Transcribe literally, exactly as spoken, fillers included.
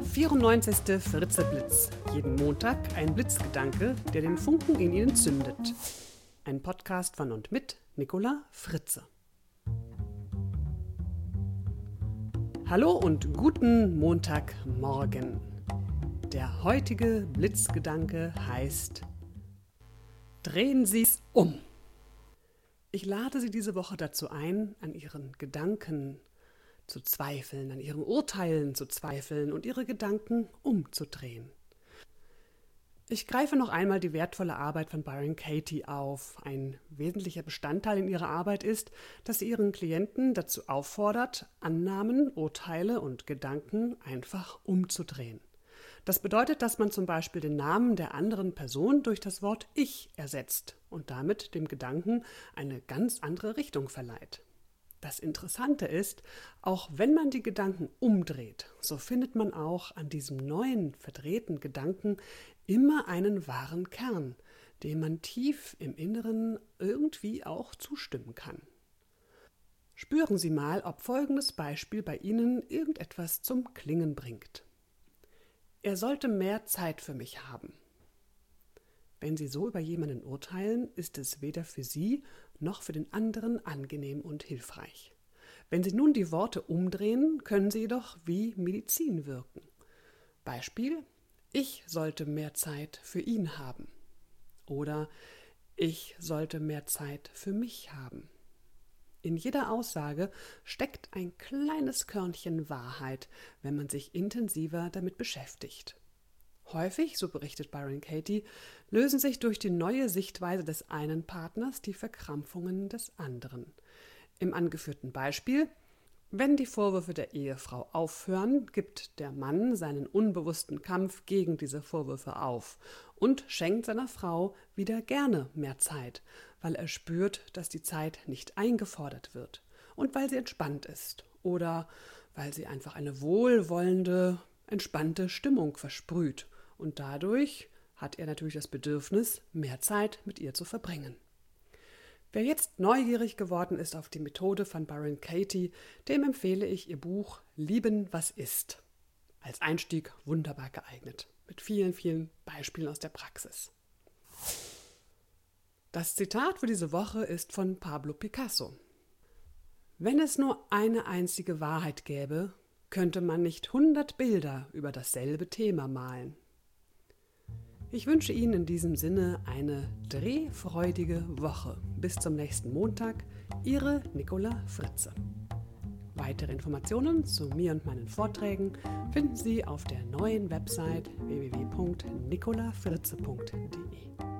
Der vierundneunzigste Fritze-Blitz. Jeden Montag ein Blitzgedanke, der den Funken in Ihnen zündet. Ein Podcast von und mit Nicola Fritze. Hallo und guten Montagmorgen. Der heutige Blitzgedanke heißt: Drehen Sie's um. Ich lade Sie diese Woche dazu ein, an Ihren Gedanken zu zweifeln, an Ihren Urteilen zu zweifeln und Ihre Gedanken umzudrehen. Ich greife noch einmal die wertvolle Arbeit von Byron Katie auf. Ein wesentlicher Bestandteil in ihrer Arbeit ist, dass sie ihren Klienten dazu auffordert, Annahmen, Urteile und Gedanken einfach umzudrehen. Das bedeutet, dass man zum Beispiel den Namen der anderen Person durch das Wort Ich ersetzt und damit dem Gedanken eine ganz andere Richtung verleiht. Das Interessante ist, auch wenn man die Gedanken umdreht, so findet man auch an diesem neuen, verdrehten Gedanken immer einen wahren Kern, dem man tief im Inneren irgendwie auch zustimmen kann. Spüren Sie mal, ob folgendes Beispiel bei Ihnen irgendetwas zum Klingen bringt. Er sollte mehr Zeit für mich haben. Wenn Sie so über jemanden urteilen, ist es weder für Sie noch für den anderen angenehm und hilfreich. Wenn Sie nun die Worte umdrehen, können sie jedoch wie Medizin wirken. Beispiel: Ich sollte mehr Zeit für ihn haben. Oder ich sollte mehr Zeit für mich haben. In jeder Aussage steckt ein kleines Körnchen Wahrheit, wenn man sich intensiver damit beschäftigt. Häufig, so berichtet Byron Katie, lösen sich durch die neue Sichtweise des einen Partners die Verkrampfungen des anderen. Im angeführten Beispiel: Wenn die Vorwürfe der Ehefrau aufhören, gibt der Mann seinen unbewussten Kampf gegen diese Vorwürfe auf und schenkt seiner Frau wieder gerne mehr Zeit, weil er spürt, dass die Zeit nicht eingefordert wird und weil sie entspannt ist oder weil sie einfach eine wohlwollende, entspannte Stimmung versprüht. Und dadurch hat er natürlich das Bedürfnis, mehr Zeit mit ihr zu verbringen. Wer jetzt neugierig geworden ist auf die Methode von Byron Katie, dem empfehle ich ihr Buch Lieben, was ist. Als Einstieg wunderbar geeignet, mit vielen, vielen Beispielen aus der Praxis. Das Zitat für diese Woche ist von Pablo Picasso. Wenn es nur eine einzige Wahrheit gäbe, könnte man nicht hundert Bilder über dasselbe Thema malen. Ich wünsche Ihnen in diesem Sinne eine drehfreudige Woche. Bis zum nächsten Montag, Ihre Nicola Fritze. Weitere Informationen zu mir und meinen Vorträgen finden Sie auf der neuen Website w w w punkt nicola fritze punkt d e.